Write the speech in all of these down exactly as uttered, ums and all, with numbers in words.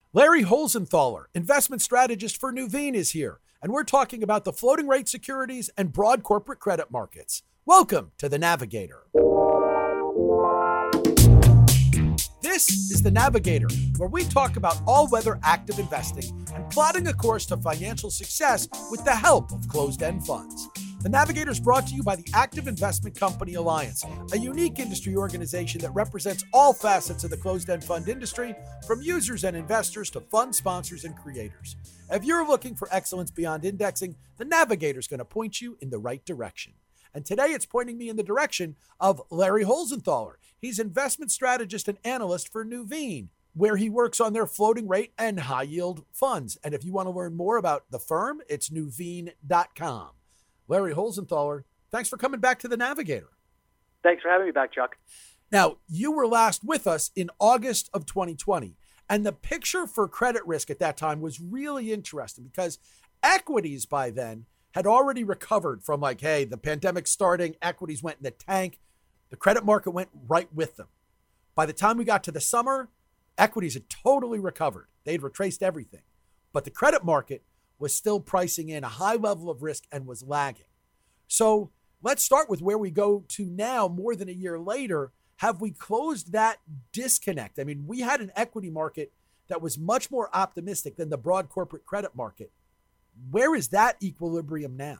Larry Holzenthaler, investment strategist for Nuveen, is here, and we're talking about the floating rate securities and broad corporate credit markets. Welcome to The Navigator. This is The Navigator, where we talk about all-weather active investing and plotting a course to financial success with the help of closed-end funds. The Navigator is brought to you by the Active Investment Company Alliance, a unique industry organization that represents all facets of the closed-end fund industry, from users and investors to fund sponsors and creators. If you're looking for excellence beyond indexing, the Navigator is going to point you in the right direction. And today it's pointing me in the direction of Larry Holzenthaler. He's investment strategist and analyst for Nuveen, where he works on their floating rate and high yield funds. And if you want to learn more about the firm, it's nuveen dot com. Larry Holzenthaler, thanks for coming back to The Navigator. Thanks for having me back, Chuck. Now, you were last with us in August of twenty twenty, and the picture for credit risk at that time was really interesting because equities by then had already recovered from like, hey, the pandemic starting, equities went in the tank, the credit market went right with them. By the time we got to the summer, equities had totally recovered. They'd retraced everything, but the credit market was still pricing in a high level of risk and was lagging. So let's start with where we go to now, more than a year later. Have we closed that disconnect? I mean, we had an equity market that was much more optimistic than the broad corporate credit market. Where is that equilibrium now?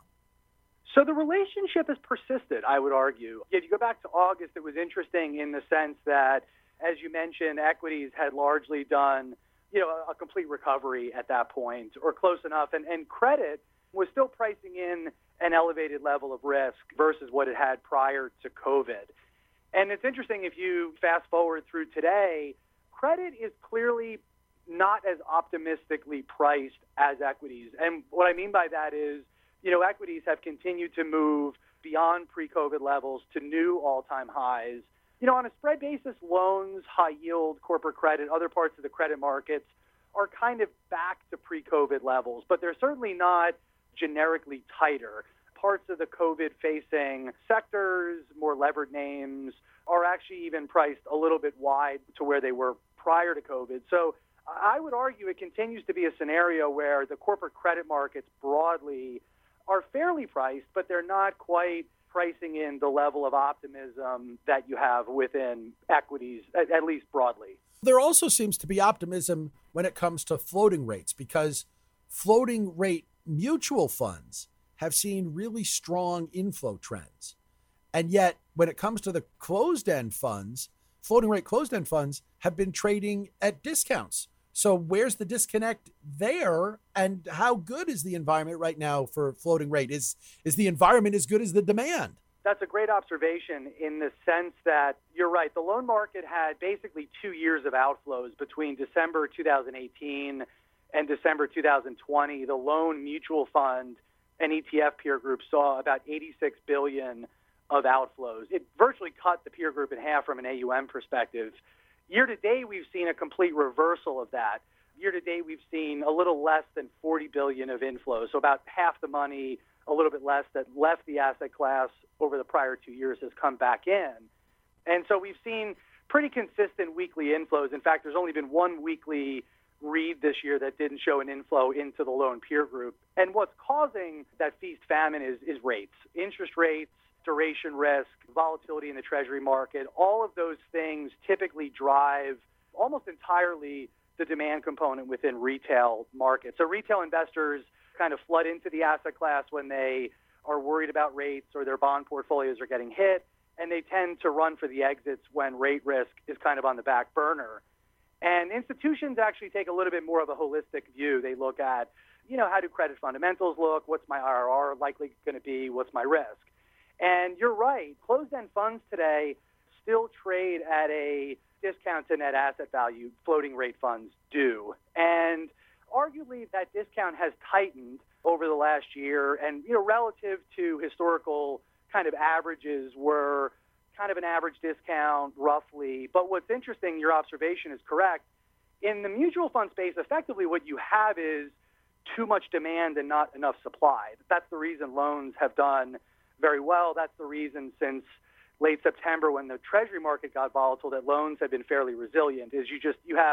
So the relationship has persisted, I would argue. If you go back to August, it was interesting in the sense that, as you mentioned, equities had largely done you know, a complete recovery at that point, or close enough. And, and credit was still pricing in an elevated level of risk versus what it had prior to COVID. And it's interesting, if you fast forward through today, credit is clearly not as optimistically priced as equities. And what I mean by that is, you know, equities have continued to move beyond pre-COVID levels to new all-time highs. You know, on a spread basis, loans, high yield, corporate credit, other parts of the credit markets are kind of back to pre-COVID levels, but they're certainly not generically tighter. Parts of the COVID-facing sectors, more levered names, are actually even priced a little bit wide to where they were prior to COVID. So I would argue it continues to be a scenario where the corporate credit markets broadly are fairly priced, but they're not quite pricing in the level of optimism that you have within equities, at, at least broadly. There also seems to be optimism when it comes to floating rates, because floating rate mutual funds have seen really strong inflow trends. And yet, when it comes to the closed-end funds, floating rate closed-end funds have been trading at discounts. So where's the disconnect there, and how good is the environment right now for floating rate? Is is the environment as good as the demand? That's a great observation in the sense that you're right. The loan market had basically two years of outflows between December two thousand eighteen and December two thousand twenty. The loan mutual fund and E T F peer group saw about eighty-six billion dollars of outflows. It virtually cut the peer group in half from an A U M perspective. Year to date, we've seen a complete reversal of that. Year to date, we've seen a little less than forty billion dollars of inflows. So about half the money, a little bit less, that left the asset class over the prior two years has come back in. And so we've seen pretty consistent weekly inflows. In fact, there's only been one weekly read this year that didn't show an inflow into the loan peer group. And what's causing that feast famine is, is rates, interest rates, duration risk, volatility in the treasury market. All of those things typically drive almost entirely the demand component within retail markets. So retail investors kind of flood into the asset class when they are worried about rates or their bond portfolios are getting hit, and they tend to run for the exits when rate risk is kind of on the back burner. And institutions actually take a little bit more of a holistic view. They look at, you know, how do credit fundamentals look? What's my I R R likely going to be? What's my risk? And you're right, closed-end funds today still trade at a discount to net asset value. Floating rate funds do. And arguably that discount has tightened over the last year, and, you know, relative to historical kind of averages were kind of an average discount roughly. But what's interesting, your observation is correct. In the mutual fund space, effectively what you have is too much demand and not enough supply. That's the reason loans have done very well. That's the reason since late September, when the treasury market got volatile, that loans have been fairly resilient, is you just, you have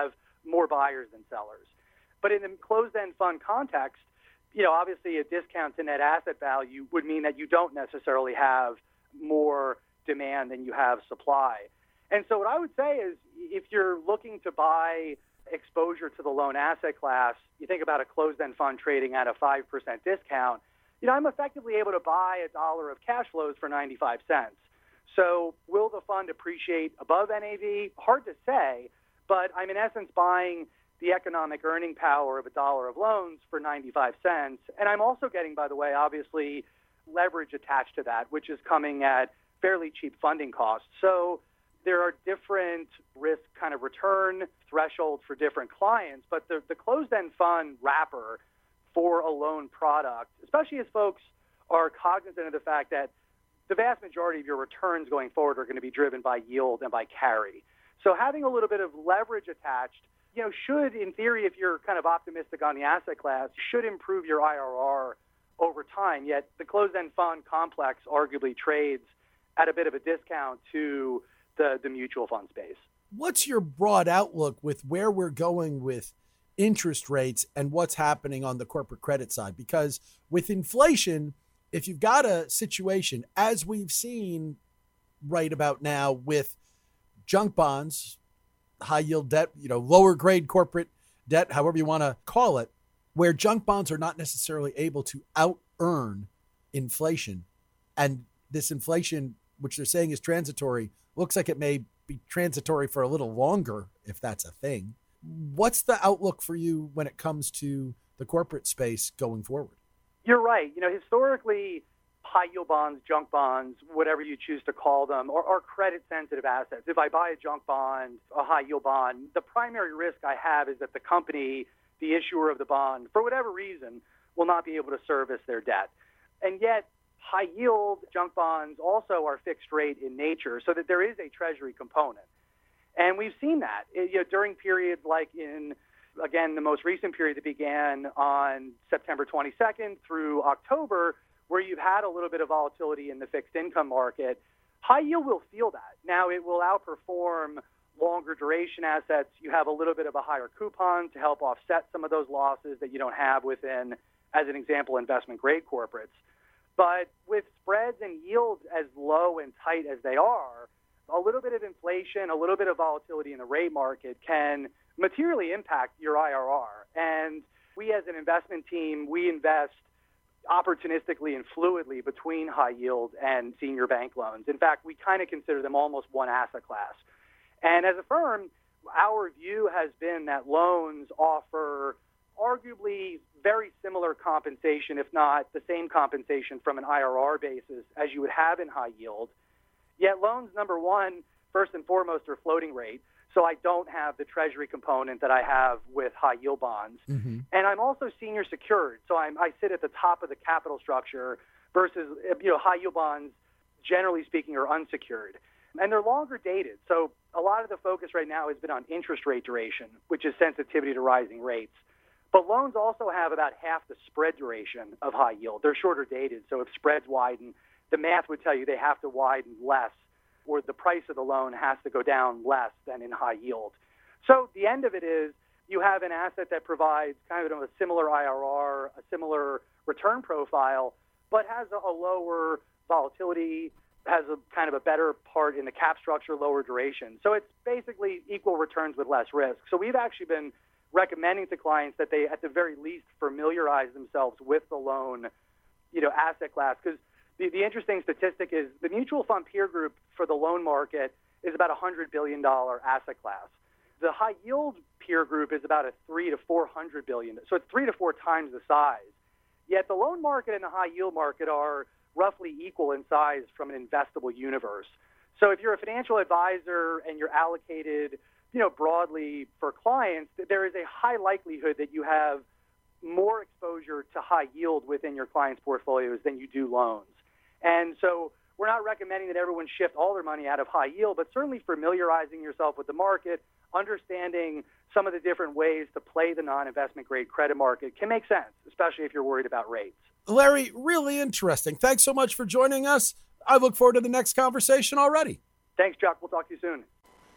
more buyers than sellers. But in the closed-end fund context, you know, obviously a discount to net asset value would mean that you don't necessarily have more demand than you have supply. And so what I would say is if you're looking to buy exposure to the loan asset class, you think about a closed-end fund trading at a five percent discount, you know, I'm effectively able to buy a dollar of cash flows for ninety-five cents. So will the fund appreciate above N A V? Hard to say, but I'm in essence buying the economic earning power of a dollar of loans for ninety-five cents. And I'm also getting, by the way, obviously leverage attached to that, which is coming at fairly cheap funding costs. So there are different risk kind of return thresholds for different clients, but the, the closed-end fund wrapper for a loan product, especially as folks are cognizant of the fact that the vast majority of your returns going forward are going to be driven by yield and by carry. So having a little bit of leverage attached, you know, should, in theory, if you're kind of optimistic on the asset class, should improve your I R R over time. Yet the closed-end fund complex arguably trades at a bit of a discount to the, the mutual fund space. What's your broad outlook with where we're going with interest rates and what's happening on the corporate credit side? Because with inflation, if you've got a situation, as we've seen right about now with junk bonds, high yield debt, you know, lower grade corporate debt, however you want to call it, where junk bonds are not necessarily able to out earn inflation. And this inflation, which they're saying is transitory, looks like it may be transitory for a little longer, if that's a thing. What's the outlook for you when it comes to the corporate space going forward? You're right. You know, historically, high yield bonds, junk bonds, whatever you choose to call them, are, are credit sensitive assets. If I buy a junk bond, a high yield bond, the primary risk I have is that the company, the issuer of the bond, for whatever reason, will not be able to service their debt. And yet, high yield junk bonds also are fixed rate in nature, so that there is a treasury component. And we've seen that you know, during periods like in, again, the most recent period that began on September twenty-second through October, where you've had a little bit of volatility in the fixed income market. High yield will feel that. Now it will outperform longer duration assets. You have a little bit of a higher coupon to help offset some of those losses that you don't have within, as an example, investment grade corporates. But with spreads and yields as low and tight as they are, a little bit of inflation, a little bit of volatility in the rate market can materially impact your I R R. And we as an investment team, we invest opportunistically and fluidly between high yield and senior bank loans. In fact, we kind of consider them almost one asset class. And as a firm, our view has been that loans offer arguably very similar compensation, if not the same compensation from an I R R basis as you would have in high yield. Yet loans, number one, first and foremost, are floating rate. So I don't have the treasury component that I have with high yield bonds. Mm-hmm. And I'm also senior secured. So I'm, I sit at the top of the capital structure versus, you know, high yield bonds, generally speaking, are unsecured. And they're longer dated. So a lot of the focus right now has been on interest rate duration, which is sensitivity to rising rates. But loans also have about half the spread duration of high yield. They're shorter dated. So if spreads widen, the math would tell you they have to widen less, or the price of the loan has to go down less than in high yield. So the end of it is you have an asset that provides kind of a similar I R R, a similar return profile, but has a, a lower volatility, has a kind of a better part in the cap structure, lower duration. So it's basically equal returns with less risk. So we've actually been recommending to clients that they, at the very least, familiarize themselves with the loan, you know, asset class. Because the, the interesting statistic is the mutual fund peer group for the loan market is about a one hundred billion dollars asset class. The high yield peer group is about a three to four hundred billion dollars. So it's three to four times the size. Yet the loan market and the high yield market are roughly equal in size from an investable universe. So if you're a financial advisor and you're allocated, you know, broadly for clients, there is a high likelihood that you have more exposure to high yield within your clients' portfolios than you do loans. And so we're not recommending that everyone shift all their money out of high yield, but certainly familiarizing yourself with the market, understanding some of the different ways to play the non-investment grade credit market can make sense, especially if you're worried about rates. Larry, really interesting. Thanks so much for joining us. I look forward to the next conversation already. Thanks, Chuck. We'll talk to you soon.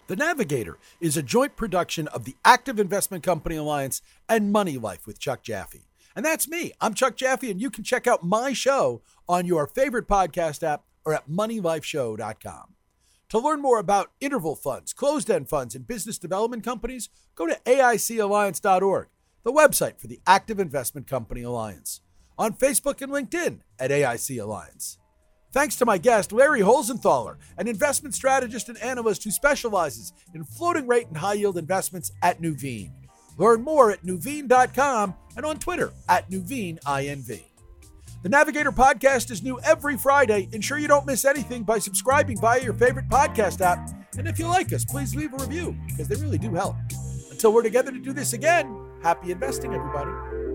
The Navigator is a joint production of the Active Investment Company Alliance and Money Life with Chuck Jaffe. And that's me. I'm Chuck Jaffe, and you can check out my show on your favorite podcast app or at money life show dot com. To learn more about interval funds, closed-end funds, and business development companies, go to A I C alliance dot org, the website for the Active Investment Company Alliance. On Facebook and LinkedIn at A I C Alliance. Thanks to my guest, Larry Holzenthaler, an investment strategist and analyst who specializes in floating rate and high-yield investments at Nuveen. Learn more at nuveen dot com and on Twitter at Nuveen I N V. The Navigator podcast is new every Friday. Ensure you don't miss anything by subscribing via your favorite podcast app. And if you like us, please leave a review because they really do help. Until we're together to do this again, happy investing, everybody.